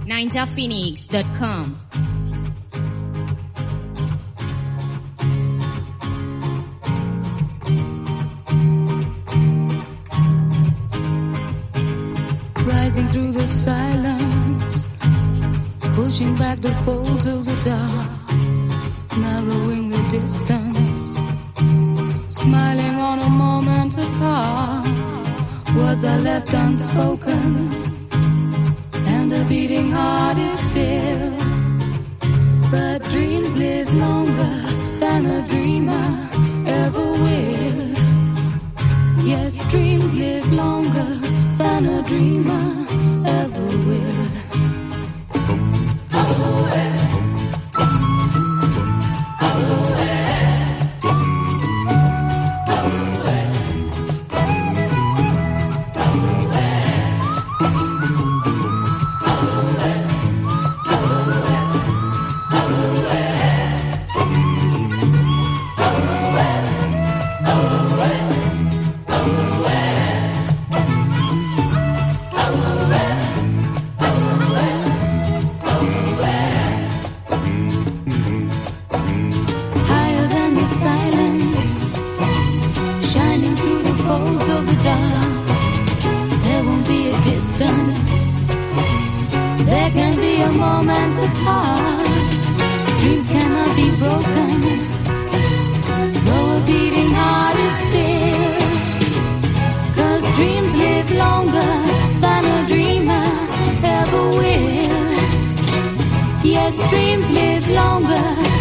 ninjaphoenix.com. Rising through the silence, pushing back the folds of the dark, narrowing the distance, smiling on a moment apart. Words are left unspoken, and a beating heart is still. But dreams live longer than a dreamer ever will. Yes, dreams live longer than a dreamer ever will. Yes, dreams live longer